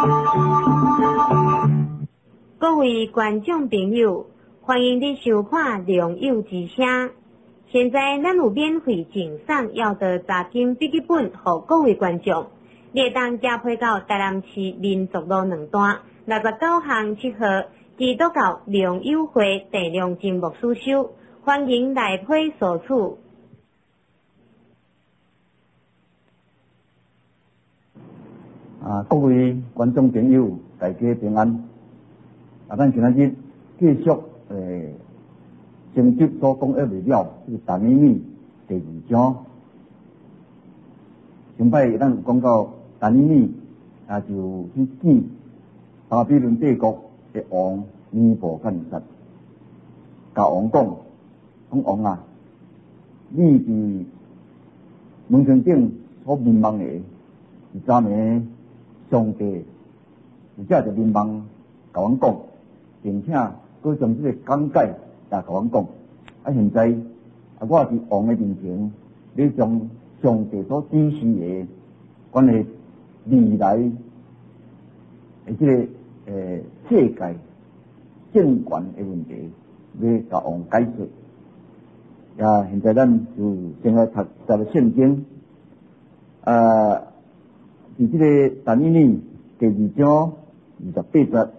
各位观众朋友，欢迎你收看《良友之声》。现在咱有免费赠送要的查经笔记本，给各位观众。你会当加配到台南市民族路2段69巷7号基督教良友会第2真牧师收，欢迎来配索取。 各位观众朋友，大家平安。咱今仔日继续先接所讲完未了，是但以理第2章。上摆咱有讲到但以理就去见巴比伦帝国的王尼布甲尼撒，甲王讲王啊，你伫门前顶所民望的是怎么上帝，而且就民望甲阮讲，并且佮将这个讲解也甲阮讲。现在我伫王的面前，你将上帝所指示的关于未来的这个世界政权的问题，要甲王解说。现在咱就先来读这个圣经。伫这个但以理第2章28节，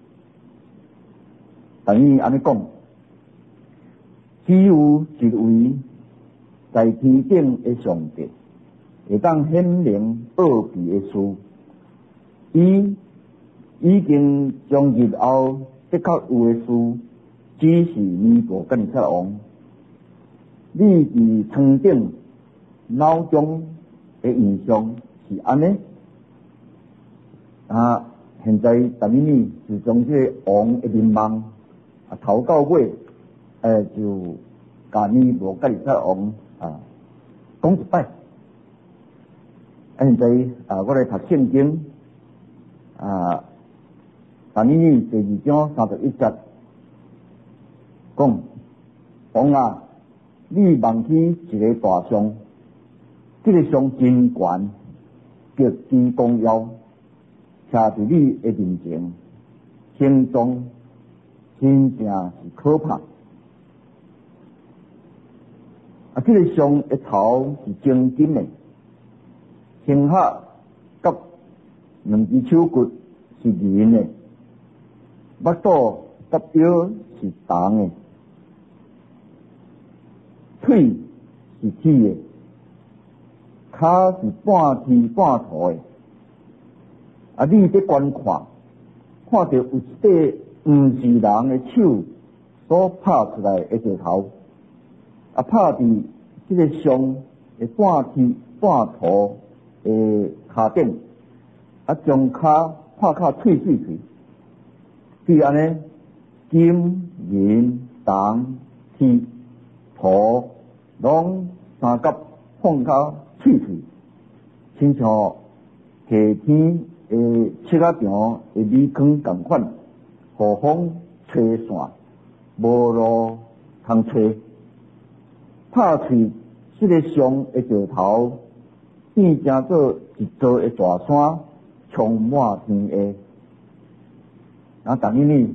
但以理安尼讲：只有一位在天顶的上帝，会当显明奥秘的事。伊已经将日后的确有的事指示尼布甲尼撒王。你伫床顶脑中的印象是安尼？现在但以理就将这个王的民望头到尾，就甲尼布甲尼撒王讲一摆。现在我来读圣经。但以理第2章31节讲：王啊，你望起一个大像，这个像真悬，极其光耀，徛伫你的面前，形状真正是可怕。这个像的头是精金的，胸下甲2只手骨是银的，腹肚甲腰是铜的，腿是铁的，脚是半铁半土的。你在观看到有一块不是人的手所拍出来的石头，拍伫这个像的半铁半土的骹顶，将骹拍卡碎碎碎，对安尼金银铜铁土拢三角放卡碎碎，亲像夏天七仔场的米糠同款，雨风吹散，无路通吹。拍碎这个像的石头，变成做一座的大山，充满天下。但以理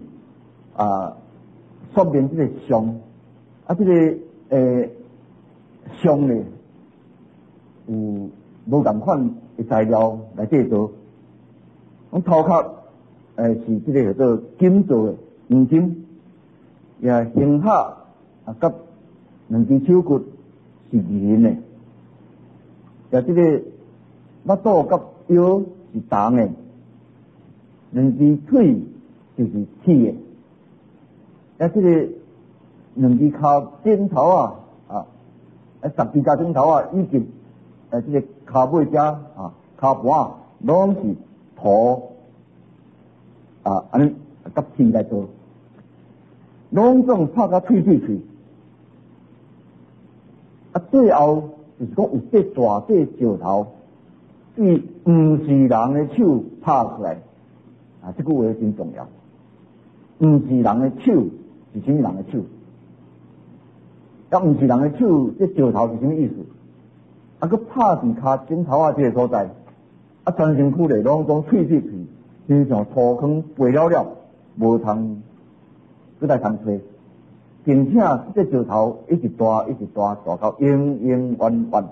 说明这个像这个像呢，有无同款的材料来制作。头壳是这个叫做金做的黄金，胸下甲2只手骨是银的，这个腹肚甲腰是铜的，2只腿就是铁的，这个2只脚尖头12只钟头以及这个脚尾遮脚盘拢是土安尼甲铁来做，拢总拍甲碎碎碎。最后就是讲有这大块石头，是不是人的手拍出来？这句话真重要。不是人的手是什么人的手？不是人的手，这石头是什么意思？佮拍伫脚枕头这个所在，全身躯咧拢讲碎碎碎， 亲像土坑背了了，无通搁来通吹，并且这石头一直大大到永永远远。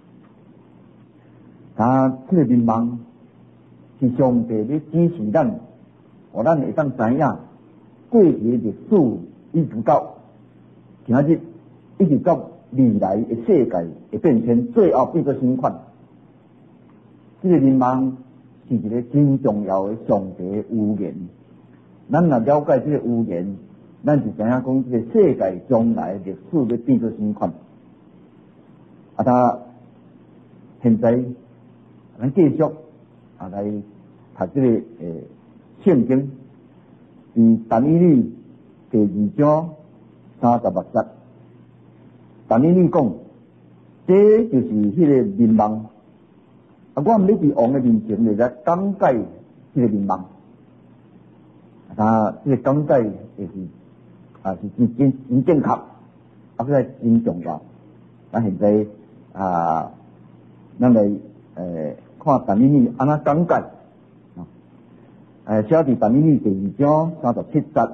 这个民望是上帝咧指示咱，互咱会当知影过去的历史一直到今日，一直到未来的世界会变迁，最后变做新款。这个民望是一个真重要的上帝的预言。咱若了解这个预言，咱就知影讲这个世界将来历史要变做新款。现在咱继续来读这个圣经，但以理第2章36节，但以理讲，这就是迄个民望。我毋咧伫王的面前来讲解这个民望。这个讲解就是真正确，搁来真重要。现在咱来看但以理安怎讲解。写伫但以理第2章37节，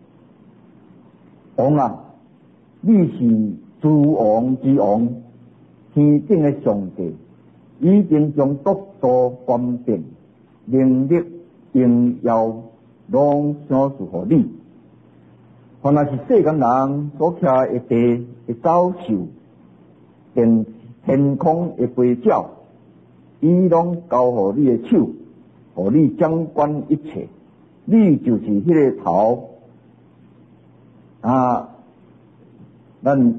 王啊，你是诸王之王，天顶的上帝，已经将国度、权柄、能力、荣耀，拢赏赐予你。凡若是世间人所徛的地的走兽，并天空的飞鸟，伊拢交予你的手，予你掌管一切。你就是迄个头。咱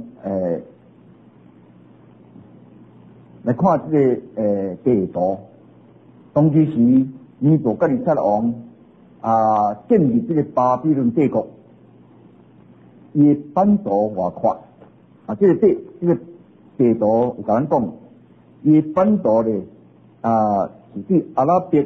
来看这个地图。当其时，尼布甲尼撒王建立这个巴比伦帝国，伊的版图偌宽这个地图有甲咱讲，伊的版图咧是对阿拉伯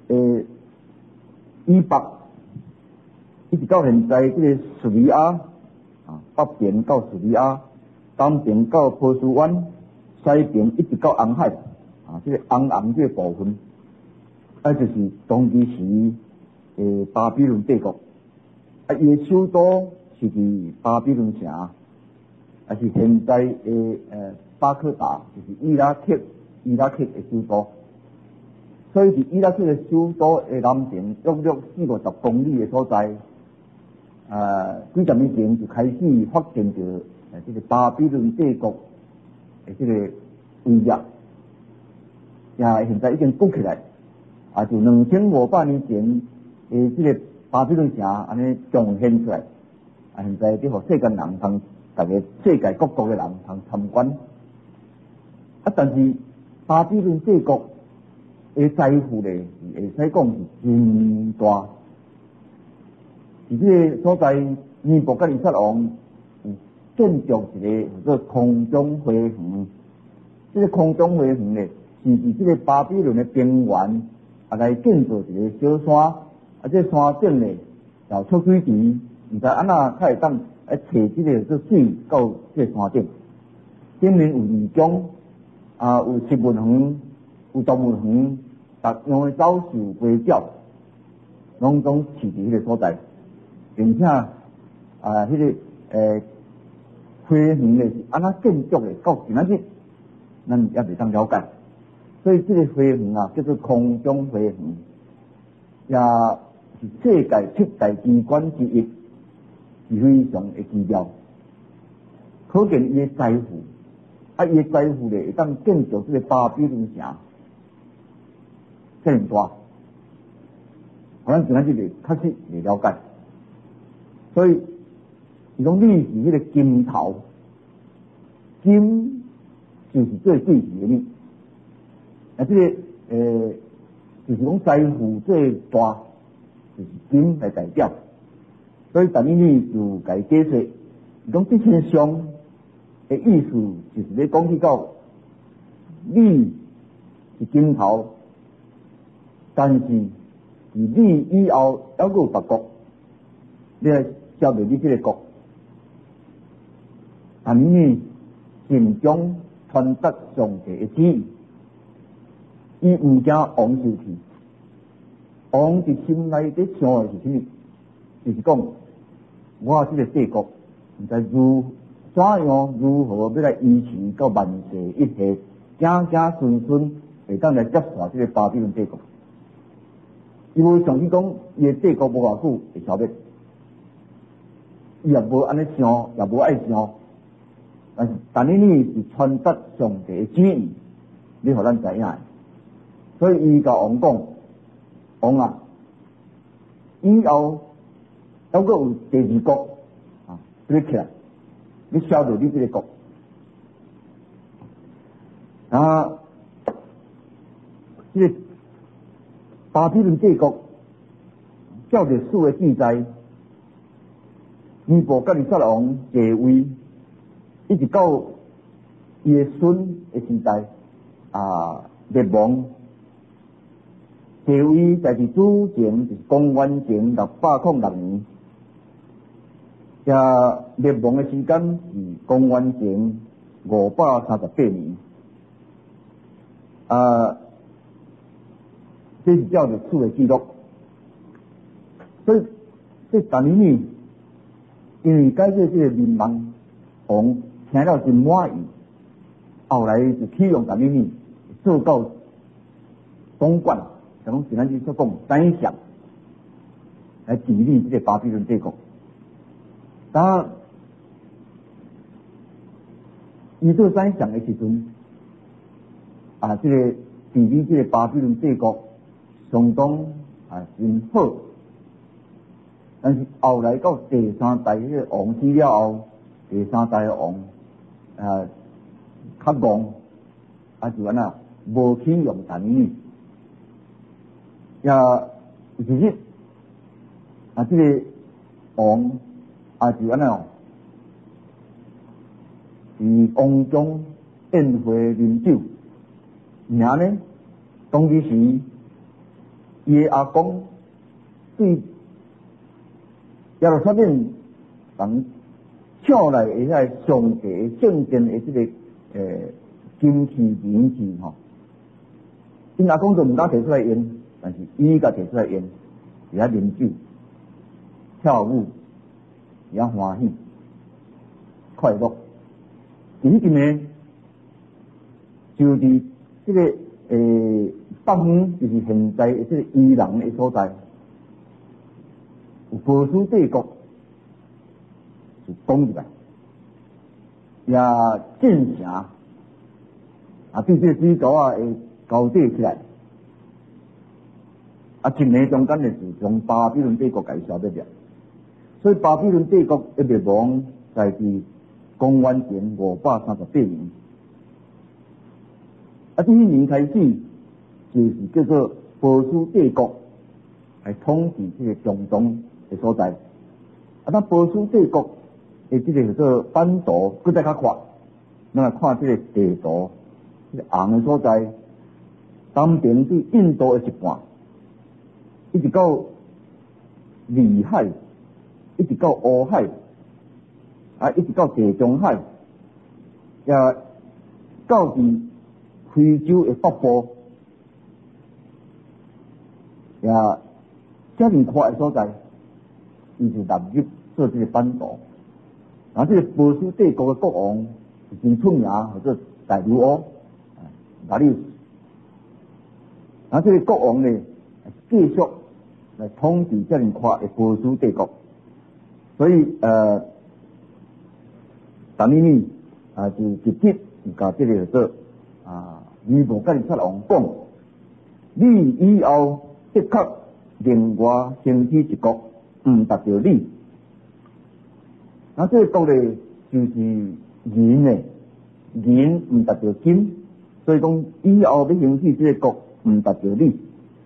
以北，一直到现在这个叙利亚北边到叙利亚，东边到波斯湾，西边一直到红海这个红这个部分，就是当其时巴比伦帝国伊的首都是伫巴比伦城，是现在的巴克达，就是伊拉克的首都。所以伫伊拉克的首都的南边约40-50公里的所在，几十年前就开始发现着这个巴比伦帝国的这个威胁，现在已经鼓起来，就2500年前这个巴比伦城安尼重现出来，现在伫互世间人通，大家世界各国的人通参观。但是巴比伦帝国的财富咧，会使讲是真大。伫这个所在，尼布甲尼撒王有建筑一个叫做空中花园。这个空中花园咧，是伫这个巴比伦的边缘来建造一个小山。这个山顶咧有出水池，毋知安怎才会当来摕这个做水到这个山顶。顶面有鱼缸有食物园，有动物园。各样的走兽、飞鸟，拢总饲伫迄个所在，并且迄个花园咧是安怎建筑的，到今仔日咱也袂当了解。所以这个花园叫做空中花园，也是世界7大奇观之一，是非常的奇妙。可见伊的财富，伊的财富咧会当建筑这个巴比伦城。更大，咱今仔日确实会了解，所以伊讲你是迄个金头，金就是最贵的你，这个就是讲财富最大，就是金来代表，所以但以理就甲伊解释，伊讲这篇上的意思就是咧讲起到你是金头。但是，你以后还有别国，你来消灭你这个国，你心中传达上帝的旨意，伊毋惊王受气， 王伫心内底想的是什么？就是讲，我这个帝国，毋知怎样如何要来维持到万世一系，子子孙孙会当来接续这个巴比伦帝国。因为上去讲，伊的帝国无偌久会消灭，伊也无安尼想，也无爱想。但是你是传达上帝的旨意，你互咱知影的。所以伊甲王讲，王啊，以后还阁有第二国啊，要起来，要消灭你这个国。啊，这个巴比伦帝国，照历史的记载，尼布甲尼撒王继位，一直到伊的孙的时代，灭亡。继位在是主前就是公元前606年，灭亡的时间是公元前538年。这是照历史的记录。所以这但尼呢，因为解决这个民望王听了真满意，后来就启用但尼呢做到总管。像今仔日所讲宰相来治理这个巴比伦帝国。当伊做宰相的时阵，这个治理这个巴比伦帝国相当真好。但是后来到第三代迄个王死了后，第三代的王较戆，就安那无启用但尼。也是日这个王就安那是王中宴会饮酒，然后呢，当其时伊的阿公对耶路撒冷人抢来的遐上帝圣殿的这个金器银器吼，因阿公就毋敢摕出来用。但是伊甲摕出来用，伫遐饮酒、跳舞，伫遐欢喜、快乐。迄阵呢，就伫这个北方，就是现在这个伊朗的所在，有波斯帝国就攻入来，也建城，对这个水沟会高地起来。一年中间就是从巴比伦帝国给消灭掉，所以巴比伦帝国一灭亡在是公元前538年。这一年开始就是叫做波斯帝国来统治这个中东的所在。那波斯帝国的这个叫做版图，搁再较宽，咱来看这个地图，这个红的所在，东边是印度的一半。一直到里海，一直到乌海，一直到地中海，也到伫非洲的北部，也遮尔宽的所在，伊就纳入做这个版图。这个波斯帝国的国王是真出名，叫做大流欧，大流。这个国王呢，继续来统治遮尔宽的波斯帝国，所以但尼呢就直接甲这个叫做尼布甲尼撒王讲，你以后的确另外兴起一国，达到你。这个国呢就是银的，银达到金，所以讲以后要兴起这个国，达到你。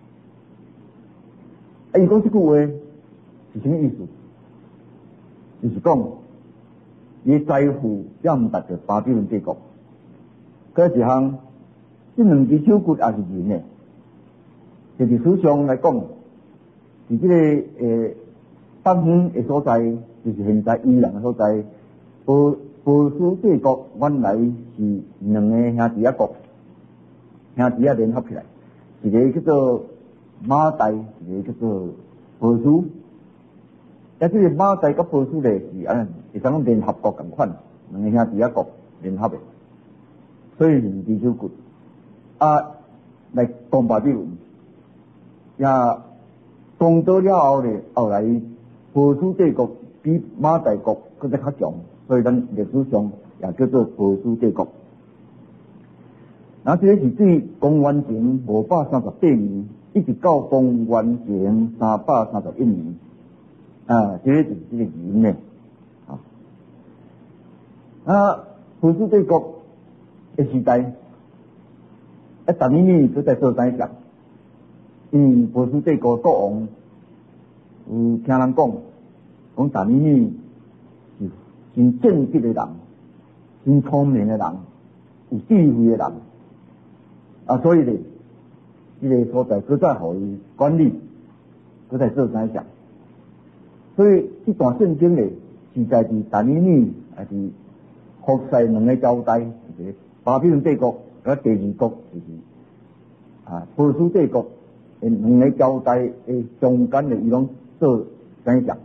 伊讲这句话是什么意思？就是讲，伊财富也毋达到巴比伦帝国。搿一项，这两只手骨也是银的。就是史上来讲，是这个北方的所在，就是现在伊朗的所在，波斯帝国原来是两个兄弟国，兄弟联合起来，一个叫做马代一个叫做波斯，这个马代跟波斯咧是安，是讲联合国同款，两个兄弟国联合的，所以是地球骨来讲白比文，也讲到了后咧，后来波斯帝国比马代国更加较强，所以咱历史上也叫做波斯帝国。那这个是对公元前538年，一直到公元前331年，这个就是这个原因呢。波斯帝国的时代，达尼尼就在做宰相，因为波斯帝国国王有听人讲达尼尼是真正直的人，真聪明的人，有智慧的人。所以呢，这个所在，佮再互伊管理，佮再做宰相。所以这段圣经呢，是在伫达尼尼还是福塞两个朝代，就是巴比伦帝国和第二国，就是波斯帝国两个朝代的中间的伊拢做宰相。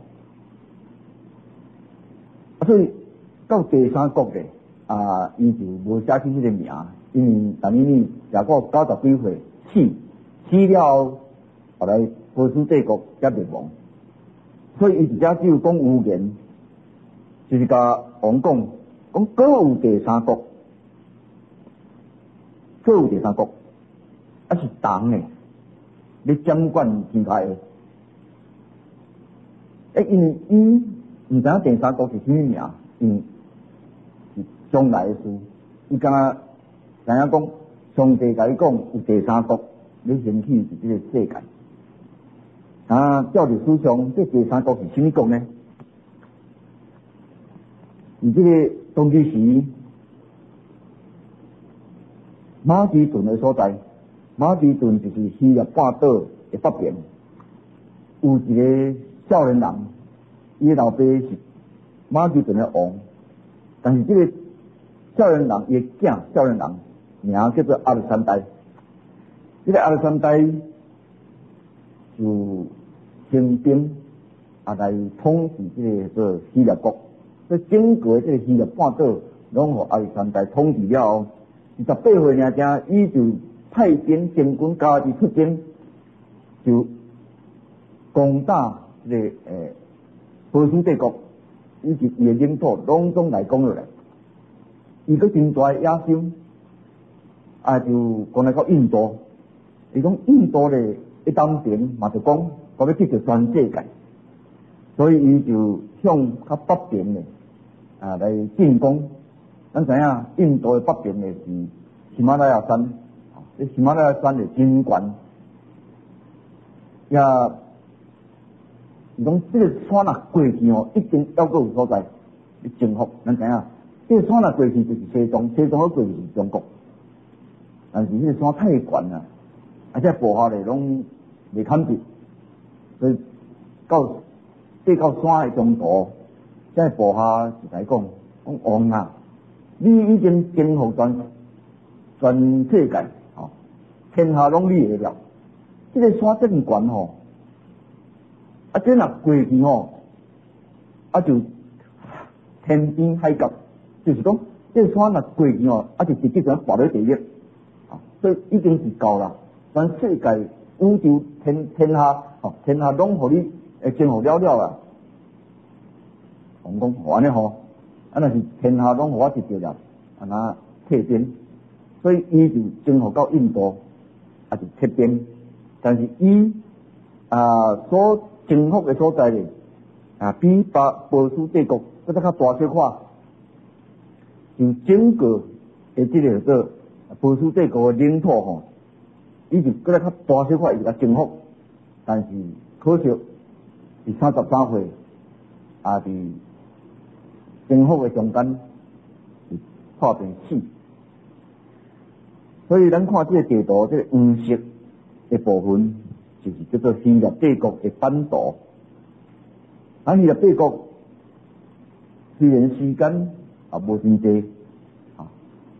所以到第三国呢，伊就无写起这个名。因为达尼尼也过90几岁死了后，后来波斯帝国才灭亡，所以伊直接只有讲预言，就是甲王讲各有第三国，是党的，你掌管天下的。因为伊唔知影第三国是什么名，因为是将来的事，伊敢知影讲，上帝甲伊讲有第三国，你兴起是这个世界。照历史上，这第三国是什么国呢？以这个当其时，马其顿的所在，马其顿就是希腊半岛的北边，有一个少年人，伊的老爸是马其顿的王，但是这个少年人伊囝少年人。名叫做亚历山大，这个亚历山大就兴兵来统治这个做希腊国，所以整个这个希腊半岛拢互亚历山大统治了后，18岁尔正，伊就派兵征军家己出征，就攻打这个波斯帝国，以及伊的领土拢总来攻落来，伊个真大野心。就讲来到印度，伊讲印度咧一当兵嘛，就讲要去到全世界，所以伊就向较北边咧来进攻。咱知影印度的北边咧是喜马拉雅山，这喜马拉雅山咧真悬，也伊讲这个山若过去一定要阁有所在去征服。咱知影这个山若过去就是西藏，西藏过去就是中国。但是这个山太悬了，且步下来拢未堪得，所以到山的中途，这步下就来讲王啊，你已经征服全世界，天下拢你的了。这个山这么悬这若过去就天边海角，就是讲这个山若过去就直接就跋到第一。所以已经是够啦，全世界宇宙天下拢互你征服了啦。王讲安尼若是天下拢互我得着了，那退兵。所以伊就征服到印度，就撤兵。但是伊所征服的所在咧，比波斯帝国更加较大小块，就整个的这个做。波斯帝国的领土伊就搁较大小块，伊就征服，但是可惜是33岁伫征服的中间是破病死。所以咱看这个地图，这个黄色的部分就是叫做希腊帝国的版图。希腊帝国虽然时间无真济，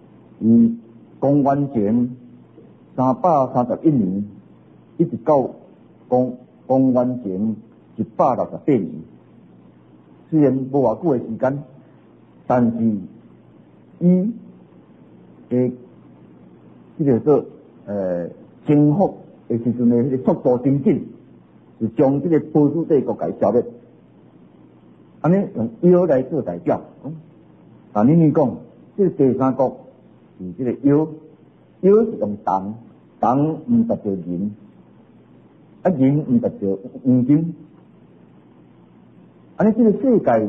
公元前331年一直到公元前168年。虽然无偌久的时间，但是伊的这个做征服的时阵的迄个速度真紧，是将这个波斯帝国给消灭。安尼用妖来做代表，但恁讲，这个第三国是这个妖，妖是用铜，铜唔达到银，银唔达到黄金。安尼这个世界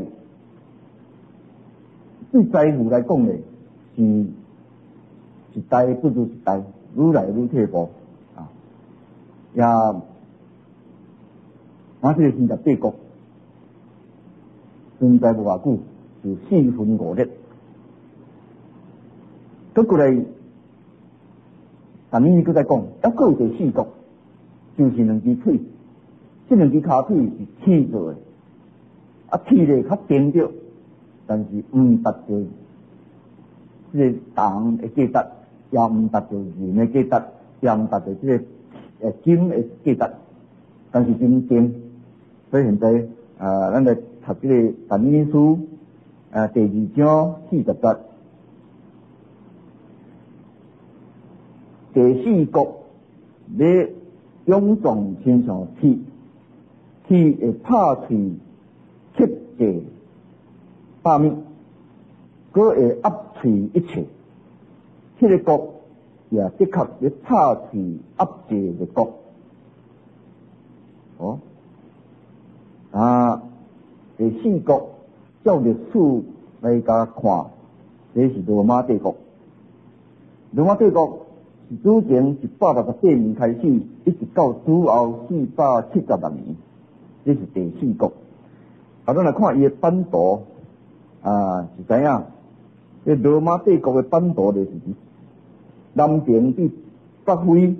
对财富来讲呢，是一代不如一代，愈来愈退步啊！也这个希腊帝国存在无偌久，就4分5裂。搁过来，但你搁再讲，还佫有第4国，就是2只腿，这2只骹腿是铁做的。铁咧较坚着，但是唔达到这个铜的价值，也唔达到银的价值，也唔达到这个金的价值，但是真坚。所以现在咱来读这个但以理书第2章40节，第4国咧勇壮亲像铁，铁会拍碎切界百米，佮会压碎一切。这个国也的确是拍碎压制的国。第4国照历史来甲看，这是罗马帝国。罗马帝国是主前168年开始，一直到主后476年，这是第4国。咱来看伊的版图是知影，这罗马帝国的版图就是南边至北非，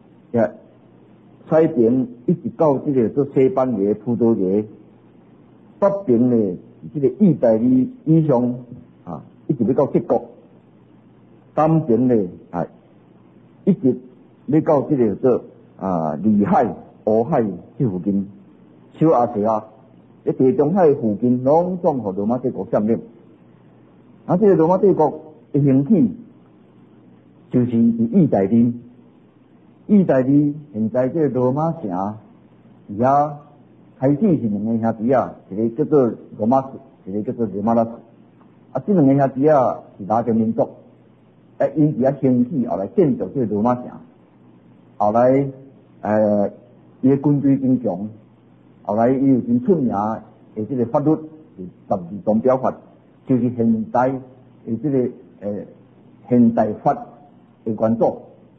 西边一直到这个做西班牙、葡萄牙，北边呢是这个意大利以上一直要到德国，南边呢一直要到这个做里海、欧海这附近，小亚细亚。在地中海附近，拢总互罗马帝国占领。这个罗马帝国的兴起，就是伫意大利。意大利现在这个罗马城，而家开始是2个兄弟一个叫做罗马斯，一个叫做罗马拉斯。这2个兄弟是拉丁民族，因而兴起，后来建造这个罗马城，后来伊的军队真强。后来伊有真出名的这个法律是12宗表法，就是现代的这个现代法的元祖。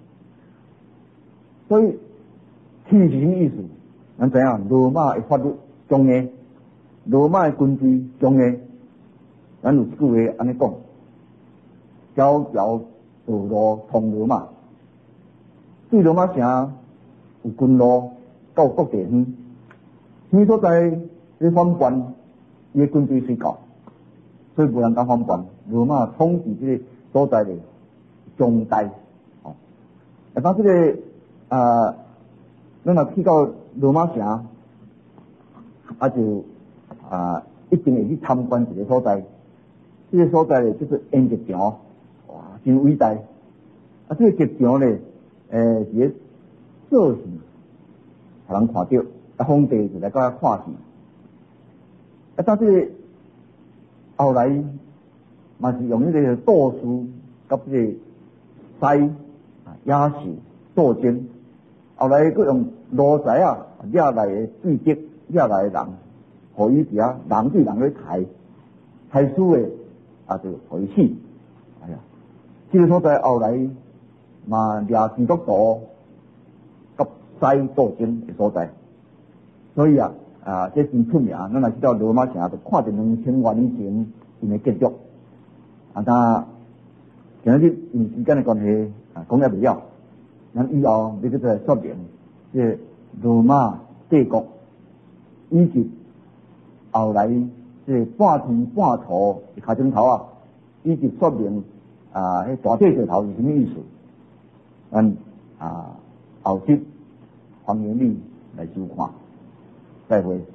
所以铁是什么意思？咱知影罗马的法律强硬，罗马的军队强硬。咱有一句话安尼讲：条条道路通罗马。对罗马城有军路到各地方。伊所在咧反叛，伊的军队随到，所以无人敢反叛。罗马统治这个所在咧强大，当这个咱若去到罗马城，就一定会去参观一个所在。这个所在咧就是演剧场，哇，真伟大。这个剧场咧，是咧做戏，互人看到。皇帝就来甲看戏，但这个后来嘛是用迄个斗士甲这个狮野兽斗争，后来佮用奴才抓来的对敌，抓来的人，互伊伫人对人咧刣输的就互伊死。这个所在后来嘛掠基督徒甲狮斗争的所在。所以这真出名。咱若去到罗马城，就看到2000多年前因的建筑。今日因时间的关系讲了未了，咱以后要再说明这罗马帝国以及后来这半天半土的开钟头以及说明迄大地石头是什么意思。后集欢迎你来收看，再会。